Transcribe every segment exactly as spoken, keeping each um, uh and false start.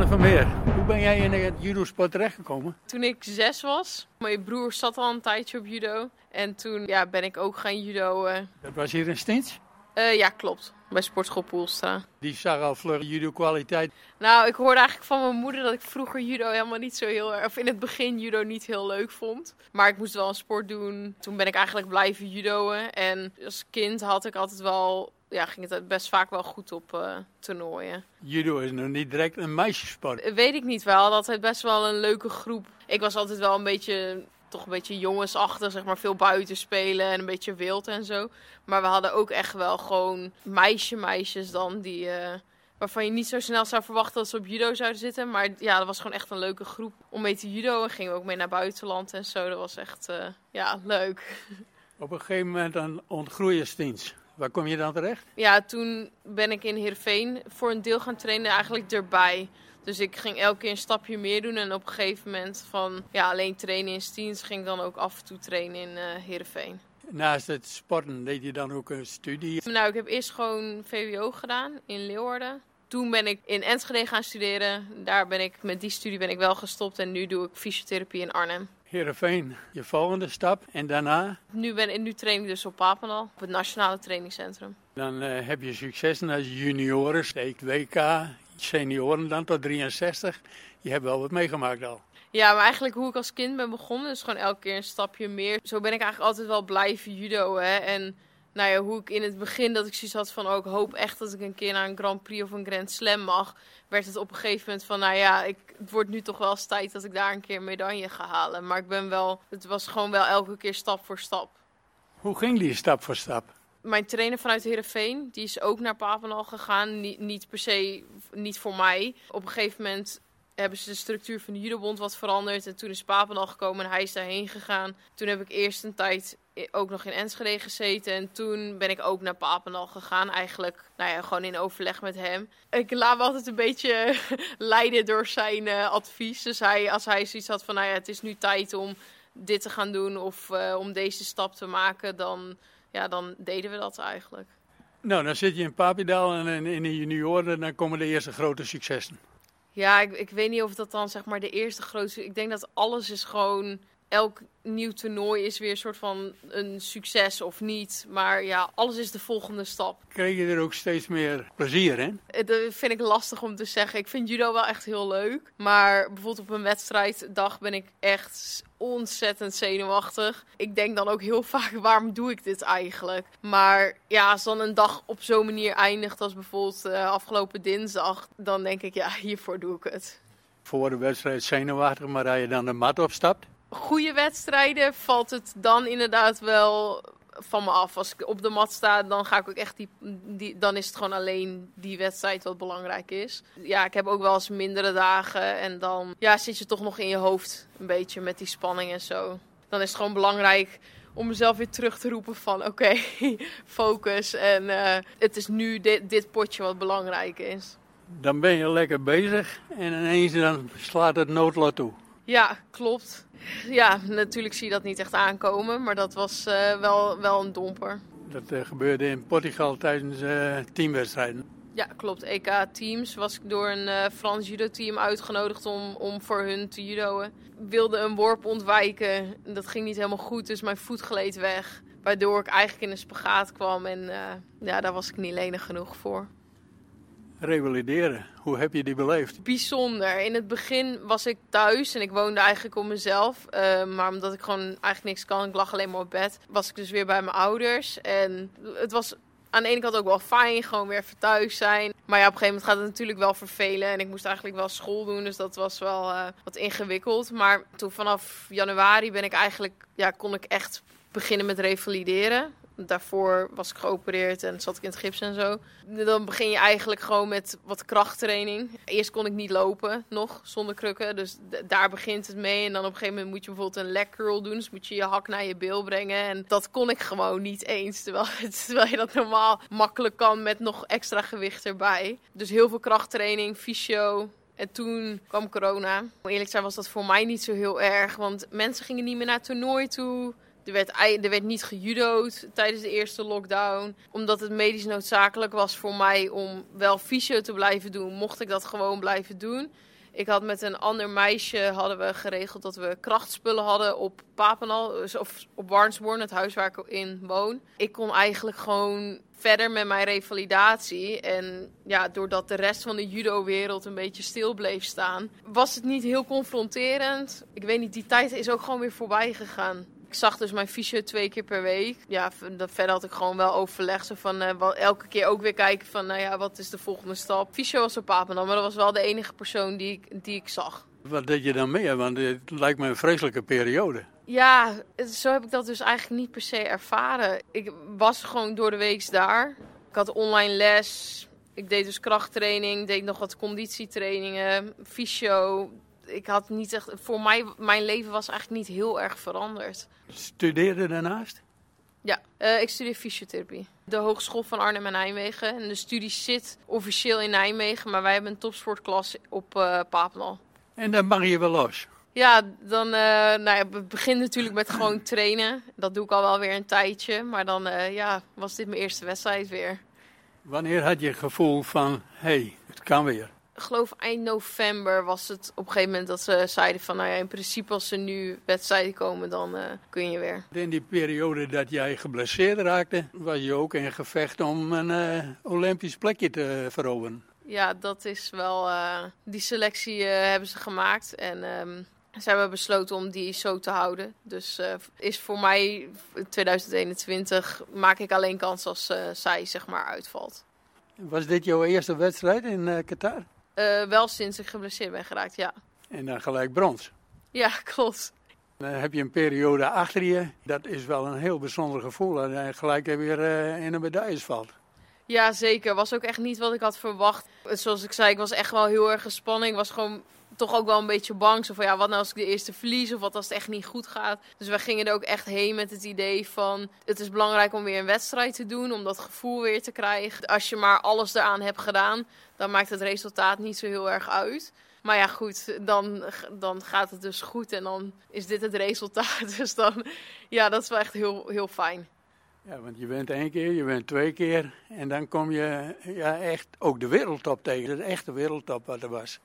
Anne Vermeer, hoe ben jij in het judo-sport terechtgekomen? Toen ik zes was, mijn broer zat al een tijdje op judo. En toen ja, ben ik ook gaan judoën. Dat was hier in Steens? Uh, ja, klopt. Bij sportschool Poelstra. Die zag al vlug judo-kwaliteit. Nou, ik hoorde eigenlijk van mijn moeder dat ik vroeger judo helemaal niet zo heel erg... Of in het begin judo niet heel leuk vond. Maar ik moest wel een sport doen. Toen ben ik eigenlijk blijven judoën. En als kind had ik altijd wel... Ja, ging het best vaak wel goed op uh, toernooien. Judo is nog niet direct een meisjessport. Weet ik niet wel. Dat had best wel een leuke groep. Ik was altijd wel een beetje... toch een beetje jongensachtig, zeg maar, veel buiten spelen en een beetje wild en zo. Maar we hadden ook echt wel gewoon meisje-meisjes dan, die, uh, waarvan je niet zo snel zou verwachten dat ze op judo zouden zitten. Maar ja, dat was gewoon echt een leuke groep om mee te judo. En gingen we ook mee naar buitenland en zo. Dat was echt, uh, ja, leuk. Op een gegeven moment dan ontgroei je Steens. Waar kom je dan terecht? Ja, toen ben ik in Heerenveen voor een deel gaan trainen eigenlijk erbij. Dus ik ging elke keer een stapje meer doen. En op een gegeven moment van ja, alleen trainen in Steens ging ik dan ook af en toe trainen in uh, Heerenveen. Naast het sporten deed je dan ook een studie? Nou, ik heb eerst gewoon V W O gedaan in Leeuwarden. Toen ben ik in Enschede gaan studeren. Daar ben ik, met die studie ben ik wel gestopt. En nu doe ik fysiotherapie in Arnhem. Heerenveen, je volgende stap. En daarna? Nu, ben, nu train ik dus op Papendal, op het Nationale Trainingscentrum. Dan uh, heb je successen als junioren, steekt W K, senioren dan tot drieënzestig. Je hebt wel wat meegemaakt al. Ja, maar eigenlijk hoe ik als kind ben begonnen, is gewoon elke keer een stapje meer. Zo ben ik eigenlijk altijd wel blijven judoën. Hè? En nou ja, hoe ik in het begin dat ik zoiets had van, oh, ik hoop echt dat ik een keer naar een Grand Prix of een Grand Slam mag. Werd het op een gegeven moment van, nou ja, ik, het wordt nu toch wel eens tijd dat ik daar een keer een medaille ga halen. Maar ik ben wel, het was gewoon wel elke keer stap voor stap. Hoe ging die stap voor stap? Mijn trainer vanuit Heerenveen, die is ook naar Papendal gegaan. Niet, niet per se, niet voor mij. Op een gegeven moment hebben ze de structuur van de judobond wat veranderd. En toen is Papendal gekomen en hij is daarheen gegaan. Toen heb ik eerst een tijd ook nog in Enschede gezeten. En toen ben ik ook naar Papendal gegaan. Eigenlijk, nou ja, gewoon in overleg met hem. Ik laat me altijd een beetje leiden door zijn uh, advies. Dus hij, als hij zoiets had van, nou ja, het is nu tijd om dit te gaan doen. Of uh, om deze stap te maken, dan, ja, dan deden we dat eigenlijk. Nou, dan zit je in Papendal en in de junioren, dan komen de eerste grote successen. Ja, ik, ik weet niet of dat dan zeg maar de eerste grootste... Ik denk dat alles is gewoon... Elk nieuw toernooi is weer een soort van een succes of niet. Maar ja, alles is de volgende stap. Kreeg je er ook steeds meer plezier in? Dat vind ik lastig om te zeggen. Ik vind judo wel echt heel leuk. Maar bijvoorbeeld op een wedstrijddag ben ik echt ontzettend zenuwachtig. Ik denk dan ook heel vaak, waarom doe ik dit eigenlijk? Maar ja, als dan een dag op zo'n manier eindigt als bijvoorbeeld uh, afgelopen dinsdag, dan denk ik, ja, hiervoor doe ik het. Voor de wedstrijd zenuwachtig, maar als je dan de mat opstapt? Goede wedstrijden valt het dan inderdaad wel van me af. Als ik op de mat sta, dan ga ik ook echt die, die, dan is het gewoon alleen die wedstrijd wat belangrijk is. Ja, ik heb ook wel eens mindere dagen en dan ja, zit je toch nog in je hoofd een beetje met die spanning en zo. Dan is het gewoon belangrijk om mezelf weer terug te roepen van oké, okay, focus. En uh, het is nu dit, dit potje wat belangrijk is. Dan ben je lekker bezig en ineens dan slaat het noodlot toe. Ja, klopt. Ja, natuurlijk zie je dat niet echt aankomen, maar dat was uh, wel, wel een domper. Dat uh, gebeurde in Portugal tijdens uh, teamwedstrijden. Ja, klopt. E K-teams was ik door een uh, Frans judo-team uitgenodigd om, om voor hun te judoën. Ik wilde een worp ontwijken, dat ging niet helemaal goed, dus mijn voet gleed weg. Waardoor ik eigenlijk in een spagaat kwam en uh, ja, daar was ik niet lenig genoeg voor. Revalideren, hoe heb je die beleefd? Bijzonder. In het begin was ik thuis en ik woonde eigenlijk op mezelf. Uh, maar omdat ik gewoon eigenlijk niks kan, ik lag alleen maar op bed, was ik dus weer bij mijn ouders. En het was aan de ene kant ook wel fijn, gewoon weer even thuis zijn. Maar ja, op een gegeven moment gaat het natuurlijk wel vervelen. En ik moest eigenlijk wel school doen, dus dat was wel uh, wat ingewikkeld. Maar toen vanaf januari ben ik eigenlijk, ja, kon ik echt beginnen met revalideren. Daarvoor was ik geopereerd en zat ik in het gips en zo. Dan begin je eigenlijk gewoon met wat krachttraining. Eerst kon ik niet lopen nog, zonder krukken. Dus d- daar begint het mee. En dan op een gegeven moment moet je bijvoorbeeld een leg curl doen. Dus moet je je hak naar je bil brengen. En dat kon ik gewoon niet eens. Terwijl, terwijl je dat normaal makkelijk kan met nog extra gewicht erbij. Dus heel veel krachttraining, fysio. En toen kwam corona. Om eerlijk te zijn was dat voor mij niet zo heel erg. Want mensen gingen niet meer naar het toernooi toe. Er werd, er werd niet gejudo'd tijdens de eerste lockdown. Omdat het medisch noodzakelijk was voor mij om wel fysio te blijven doen, mocht ik dat gewoon blijven doen. Ik had met een ander meisje hadden we geregeld dat we krachtspullen hadden op Papendal, of op Warnsborn, het huis waar ik in woon. Ik kon eigenlijk gewoon verder met mijn revalidatie. En ja, doordat de rest van de judo-wereld een beetje stil bleef staan, was het niet heel confronterend. Ik weet niet, die tijd is ook gewoon weer voorbij gegaan. Ik zag dus mijn fysio twee keer per week. Ja, verder had ik gewoon wel overleg. Zo van, uh, wel, elke keer ook weer kijken van, nou ja, wat is de volgende stap? Fysio was op Papendal, maar dat was wel de enige persoon die ik, die ik zag. Wat deed je dan meer? Want het lijkt me een vreselijke periode. Ja, zo heb ik dat dus eigenlijk niet per se ervaren. Ik was gewoon door de week daar. Ik had online les. Ik deed dus krachttraining. Deed nog wat conditietrainingen. Fysio. Ik had niet echt... Voor mij, mijn leven was eigenlijk niet heel erg veranderd. Studeerde daarnaast? Ja, uh, ik studeer fysiotherapie. De Hogeschool van Arnhem en Nijmegen. En de studie zit officieel in Nijmegen. Maar wij hebben een topsportklas op uh, Papendal. En dan mag je wel los? Ja, dan uh, nou ja, het begint natuurlijk met gewoon trainen. Dat doe ik al wel weer een tijdje. Maar dan uh, ja, was dit mijn eerste wedstrijd weer. Wanneer had je het gevoel van, hé, hey, het kan weer? Ik geloof eind november was het op een gegeven moment dat ze zeiden van, nou ja, in principe als er nu wedstrijden komen, dan uh, kun je weer. In die periode dat jij geblesseerd raakte, was je ook in gevecht om een uh, Olympisch plekje te veroveren. Ja, dat is wel, uh, die selectie uh, hebben ze gemaakt en um, ze hebben besloten om die zo te houden. Dus uh, is voor mij twintig eenentwintig maak ik alleen kans als uh, zij zeg maar uitvalt. Was dit jouw eerste wedstrijd in uh, Qatar? Uh, wel sinds ik geblesseerd ben geraakt, ja. En dan gelijk brons? Ja, klopt. Dan heb je een periode achter je. Dat is wel een heel bijzonder gevoel. En dan gelijk weer uh, in een medailles valt. Ja, zeker. Was ook echt niet wat ik had verwacht. Zoals ik zei, ik was echt wel heel erg gespannen. Ik was gewoon toch ook wel een beetje bang. Zo van, ja, wat nou als ik de eerste verlies? Of wat als het echt niet goed gaat? Dus we gingen er ook echt heen met het idee van, het is belangrijk om weer een wedstrijd te doen. Om dat gevoel weer te krijgen. Als je maar alles eraan hebt gedaan, dan maakt het resultaat niet zo heel erg uit. Maar ja, goed, dan, dan gaat het dus goed. En dan is dit het resultaat. Dus dan, ja, dat is wel echt heel, heel fijn. Ja, want je bent één keer, je bent twee keer. En dan kom je ja, echt ook de wereldtop tegen. De echte wereldtop wat er was.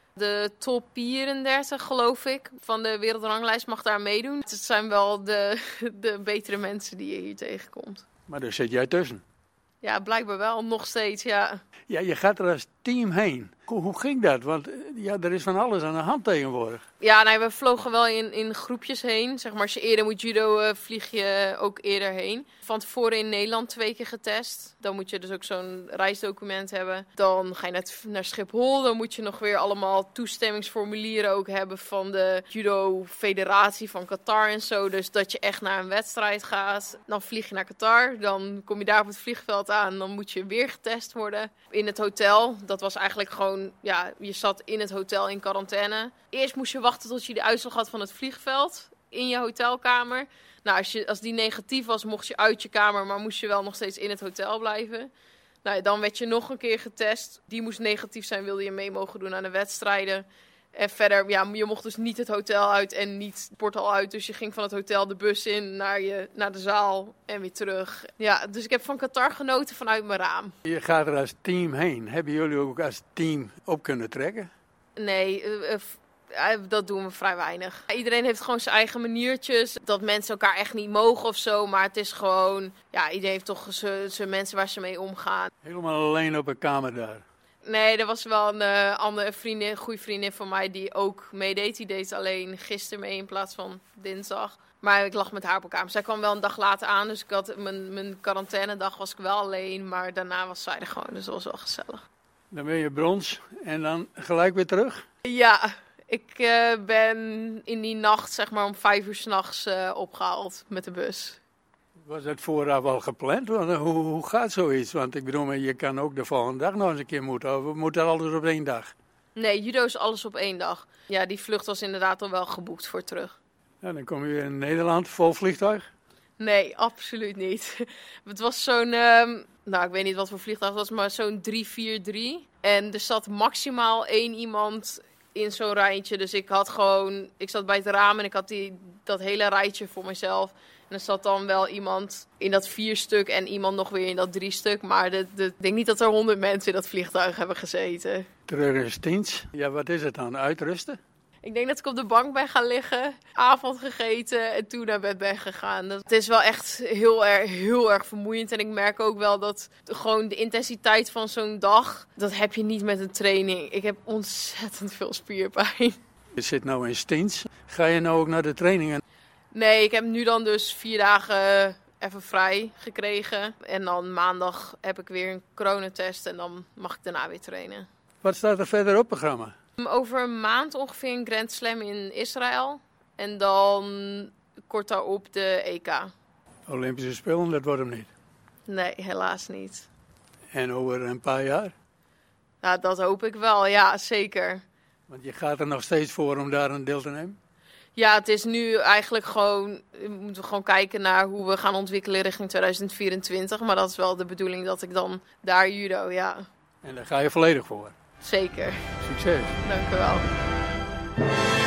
De top vierendertig, geloof ik, van de wereldranglijst mag daar meedoen. Het zijn wel de, de betere mensen die je hier tegenkomt. Maar daar zit jij tussen. Ja, blijkbaar wel, nog steeds, ja. Ja, je gaat er als team heen. Hoe, hoe ging dat? Want ja, er is van alles aan de hand tegenwoordig. Ja, nee, we vlogen wel in, in groepjes heen. Zeg maar, als je eerder moet judo, uh, vlieg je ook eerder heen. Van tevoren in Nederland twee keer getest. Dan moet je dus ook zo'n reisdocument hebben. Dan ga je naar, naar Schiphol. Dan moet je nog weer allemaal toestemmingsformulieren ook hebben van de judo-federatie van Qatar en zo. Dus dat je echt naar een wedstrijd gaat. Dan vlieg je naar Qatar. Dan kom je daar op het vliegveld aan. Dan moet je weer getest worden. In het hotel, dat was eigenlijk gewoon, ja, je zat in het hotel in quarantaine. Eerst moest je wachten tot je de uitslag had van het vliegveld in je hotelkamer. Nou, als, je, als die negatief was, mocht je uit je kamer, maar moest je wel nog steeds in het hotel blijven. Nou, dan werd je nog een keer getest. Die moest negatief zijn, wilde je mee mogen doen aan de wedstrijden. En verder, ja, je mocht dus niet het hotel uit en niet het portal uit. Dus je ging van het hotel de bus in naar, je, naar de zaal en weer terug. Ja, dus ik heb van Qatar genoten vanuit mijn raam. Je gaat er als team heen. Hebben jullie ook als team op kunnen trekken? Nee, uh, uh, dat doen we vrij weinig. Iedereen heeft gewoon zijn eigen maniertjes. Dat mensen elkaar echt niet mogen of zo. Maar het is gewoon, ja, iedereen heeft toch zijn mensen waar ze mee omgaan. Helemaal alleen op een kamer daar? Nee, er was wel een uh, andere vriendin, een goede vriendin van mij die ook meedeed. Die deed alleen gisteren mee in plaats van dinsdag. Maar ik lag met haar op elkaar. Zij kwam wel een dag later aan, dus ik had mijn, mijn quarantainedag was ik wel alleen. Maar daarna was zij er gewoon, dus dat was wel gezellig. Dan ben je brons en dan gelijk weer terug? Ja, ik uh, ben in die nacht zeg maar om vijf uur 's nachts uh, opgehaald met de bus. Was het vooraf al gepland? Hoe, hoe gaat zoiets? Want ik bedoel, je kan ook de volgende dag nog eens een keer moeten. Of moet dat alles op één dag? Nee, judo is alles op één dag. Ja, die vlucht was inderdaad al wel geboekt voor terug. Ja, dan kom je weer in Nederland, vol vliegtuig? Nee, absoluut niet. Het was zo'n, um, nou ik weet niet wat voor vliegtuig het was, maar zo'n drie vier drie. En er zat maximaal één iemand in zo'n rijtje. Dus ik had gewoon, ik zat bij het raam en ik had die, dat hele rijtje voor mezelf. En er zat dan wel iemand in dat vier stuk en iemand nog weer in dat drie stuk. Maar de, de, ik denk niet dat er honderd mensen in dat vliegtuig hebben gezeten. Terug in dienst. Ja, wat is het dan? Uitrusten? Ik denk dat ik op de bank ben gaan liggen, avond gegeten en toen naar bed ben gegaan. Het is wel echt heel erg, heel erg vermoeiend. En ik merk ook wel dat gewoon de intensiteit van zo'n dag, dat heb je niet met een training. Ik heb ontzettend veel spierpijn. Je zit nou in dienst. Ga je nou ook naar de trainingen? Nee, ik heb nu dan dus vier dagen even vrij gekregen. En dan maandag heb ik weer een coronatest en dan mag ik daarna weer trainen. Wat staat er verder op het programma? Over een maand ongeveer een Grand Slam in Israël. En dan kort daarop de E K. Olympische Spelen, dat wordt hem niet. Nee, helaas niet. En over een paar jaar? Nou, dat hoop ik wel, ja, zeker. Want je gaat er nog steeds voor om daar een deel te nemen? Ja, het is nu eigenlijk gewoon, we moeten gewoon kijken naar hoe we gaan ontwikkelen richting tweeduizend vierentwintig. Maar dat is wel de bedoeling dat ik dan daar judo, ja. En daar ga je volledig voor? Zeker. Succes. Dank u wel.